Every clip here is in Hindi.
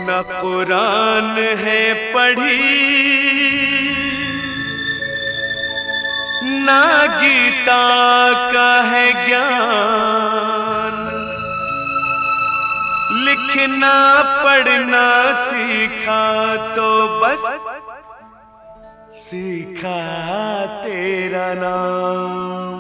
न कुरान है पढ़ी, ना गीता का है ज्ञान। लिखना पढ़ना सीखा तो बस सीखा तेरा नाम।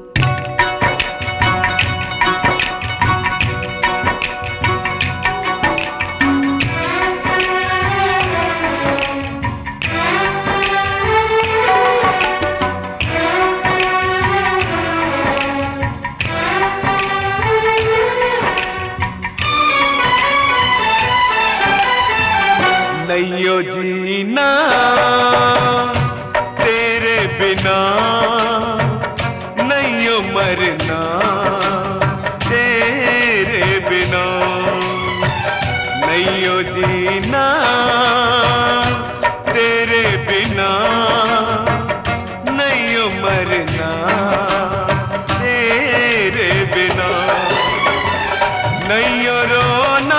नैयो जीना तेरे बिना, नैयो मरना तेरे बिना। नैयो जीना तेरे बिना, नैयो मरना तेरे बिना। नैयो रोना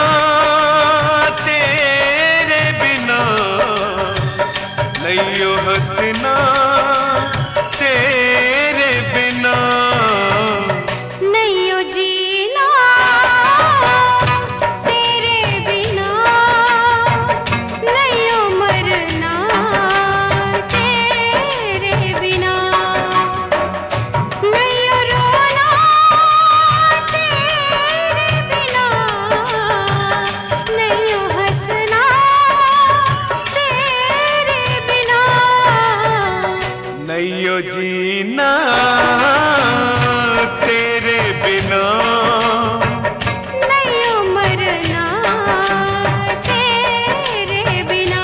नैयो हंसना तेरे बिना। नैयो जीना तेरे बिना, नैयो मरना तेरे बिना। नैयो रोना तेरे बिना, नैयो हंसना नैयो जीना तेरे बिना, नैयो मरना तेरे बिना।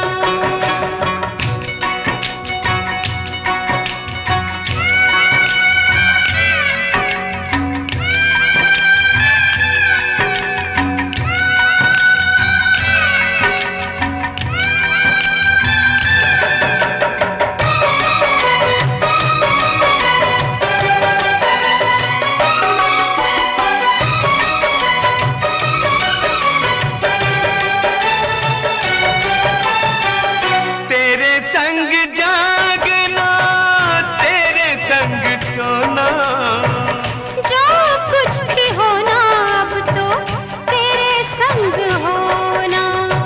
जो कुछ भी होना अब तो तेरे संग होना।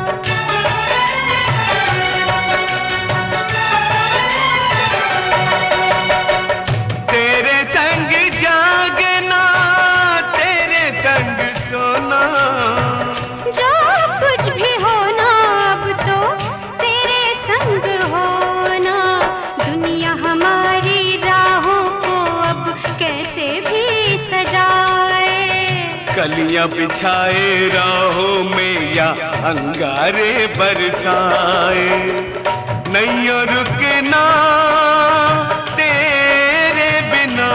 तेरे संग जागना, तेरे संग सोना। जो कुछ भी होना अब तो तेरे संग होना। दुनिया हमारी राहों को अब कैसे भी सजाए, कलियां बिछाए राहों में या अंगारे बरसाए। नैयो रुकना तेरे बिना,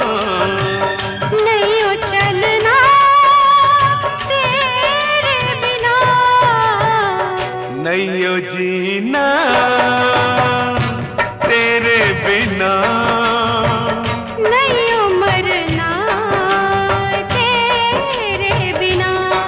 नैयो चलना तेरे बिना। नैयो जीना तेरे बिना, नैयो मरना तेरे बिना।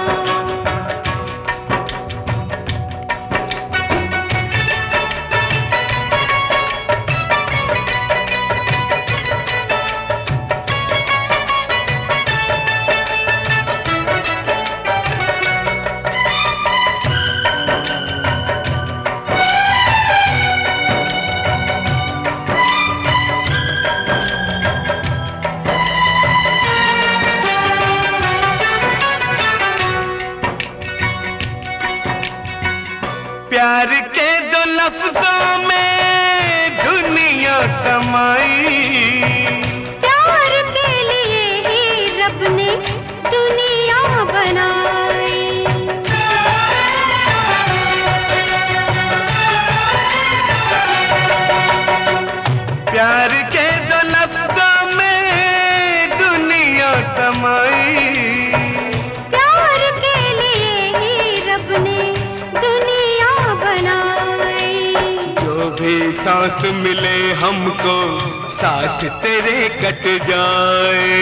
प्यार के दो लफ्जों में दुनिया समाई। प्यार के लिए ही रब ने दुनिया बनाई। प्यार के दो लफ्जों में दुनिया समाई। प्यार के लिए ही रब ने दुनिया बनाई। जो भी सांस मिले हमको साथ तेरे कट जाए।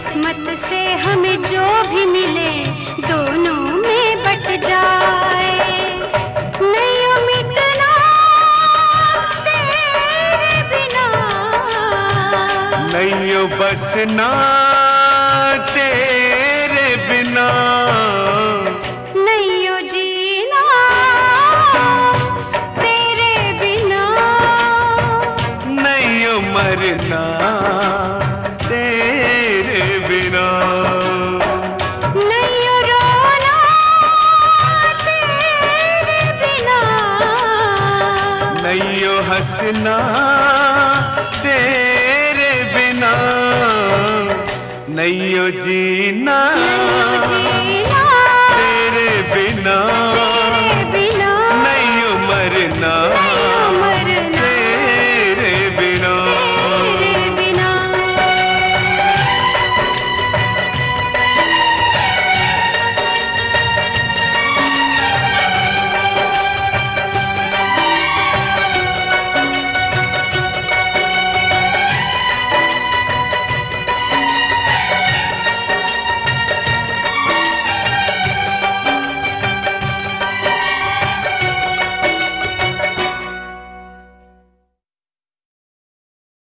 किस्मत से हमें जो भी मिले दोनों में बट जाए। हंसना तेरे बिना, नहीं ओ जीना तेरे बिना, नहीं ओ मरना तेरे बिना, नहीं ओ रोना तेरे बिना, नहीं ओ हंसना तेरे बिना, नहीं ओ जीना